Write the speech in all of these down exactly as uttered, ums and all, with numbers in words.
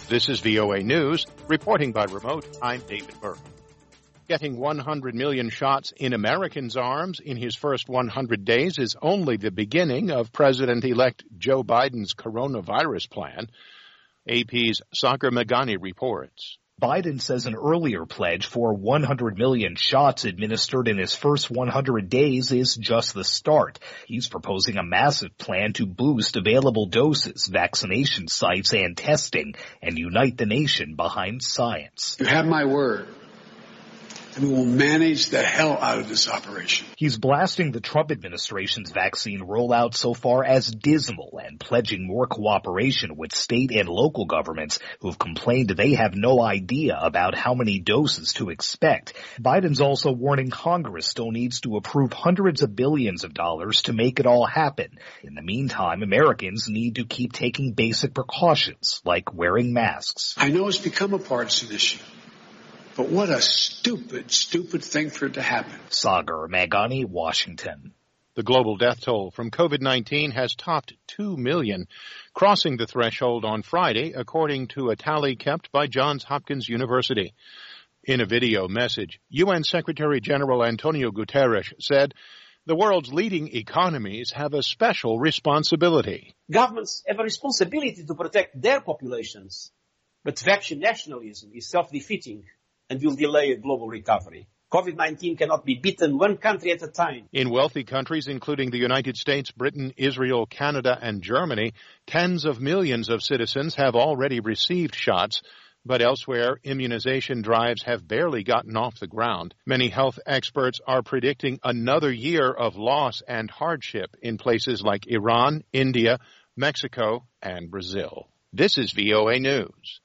This is V O A News. Reporting by remote, I'm David Burke. Getting one hundred million shots in Americans' arms in his first one hundred days is only the beginning of President-elect Joe Biden's coronavirus plan. A P's Sagar Meghani reports. Biden says an earlier pledge for one hundred million shots administered in his first one hundred days is just the start. He's proposing a massive plan to boost available doses, vaccination sites, and testing, and unite the nation behind science. You have my word, and we will manage the hell out of this operation. He's blasting the Trump administration's vaccine rollout so far as dismal and pledging more cooperation with state and local governments who've complained they have no idea about how many doses to expect. Biden's also warning Congress still needs to approve hundreds of billions of dollars to make it all happen. In the meantime, Americans need to keep taking basic precautions like wearing masks. I know it's become a partisan issue. But what a stupid, stupid thing for it to happen. Sagar Meghani, Washington. The global death toll from COVID nineteen has topped two million, crossing the threshold on Friday, according to a tally kept by Johns Hopkins University. In a video message, U N Secretary General Antonio Guterres said, "The world's leading economies have a special responsibility." Governments have a responsibility to protect their populations, but vaccine nationalism is self-defeating and will delay a global recovery. COVID nineteen cannot be beaten one country at a time. In wealthy countries, including the United States, Britain, Israel, Canada, and Germany, tens of millions of citizens have already received shots. But elsewhere, immunization drives have barely gotten off the ground. Many health experts are predicting another year of loss and hardship in places like Iran, India, Mexico, and Brazil. This is V O A News.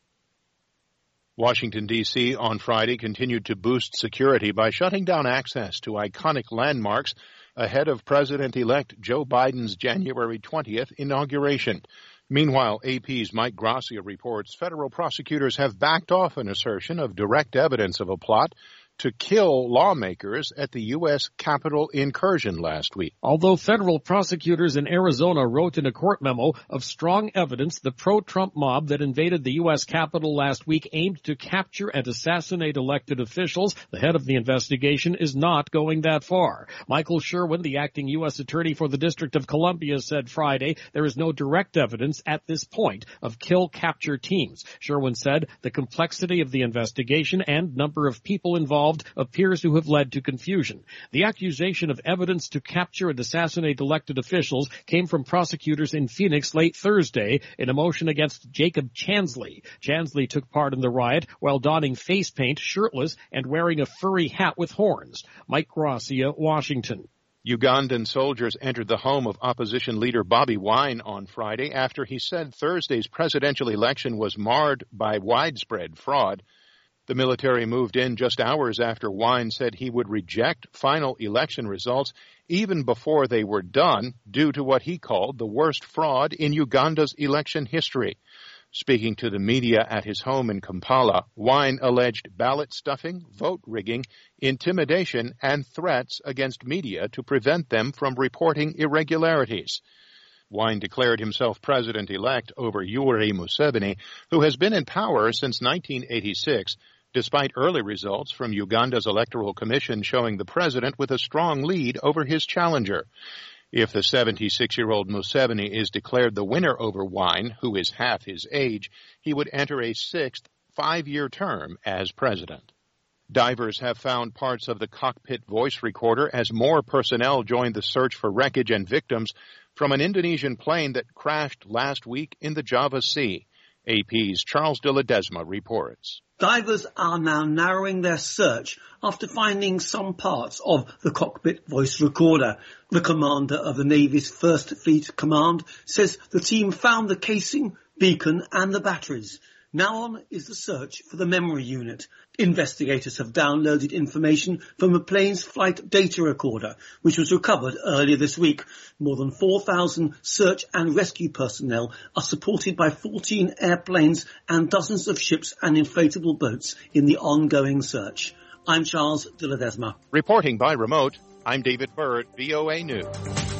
Washington, D C on Friday continued to boost security by shutting down access to iconic landmarks ahead of President-elect Joe Biden's January twentieth inauguration. Meanwhile, A P's Mike Gracia reports federal prosecutors have backed off an assertion of direct evidence of a plot to kill lawmakers at the U S Capitol incursion last week. Although federal prosecutors in Arizona wrote in a court memo of strong evidence the pro-Trump mob that invaded the U S Capitol last week aimed to capture and assassinate elected officials, the head of the investigation is not going that far. Michael Sherwin, the acting U S attorney for the District of Columbia, said Friday there is no direct evidence at this point of kill-capture teams. Sherwin said the complexity of the investigation and number of people involved appears to have led to confusion. The accusation of evidence to capture and assassinate elected officials came from prosecutors in Phoenix late Thursday in a motion against Jacob Chansley. Chansley took part in the riot while donning face paint, shirtless, and wearing a furry hat with horns. Mike Gracia, Washington. Ugandan soldiers entered the home of opposition leader Bobi Wine on Friday after he said Thursday's presidential election was marred by widespread fraud. The military moved in just hours after Wine said he would reject final election results even before they were done due to what he called the worst fraud in Uganda's election history. Speaking to the media at his home in Kampala, Wine alleged ballot stuffing, vote rigging, intimidation, and threats against media to prevent them from reporting irregularities. Wine declared himself president-elect over Yoweri Museveni, who has been in power since nineteen eighty-six, despite early results from Uganda's Electoral Commission showing the president with a strong lead over his challenger. If the seventy-six-year-old Museveni is declared the winner over Wine, who is half his age, he would enter a sixth five-year term as president. Divers have found parts of the cockpit voice recorder as more personnel joined the search for wreckage and victims from an Indonesian plane that crashed last week in the Java Sea. A P's Charles de Ledesma reports. Divers are now narrowing their search after finding some parts of the cockpit voice recorder. The commander of the Navy's First Fleet Command says the team found the casing, beacon and the batteries. Now on is the search for the memory unit. Investigators have downloaded information from the plane's flight data recorder, which was recovered earlier this week. More than four thousand search and rescue personnel are supported by fourteen airplanes and dozens of ships and inflatable boats in the ongoing search. I'm Charles de Ledesma. Reporting by remote, I'm David Byrd, V O A News.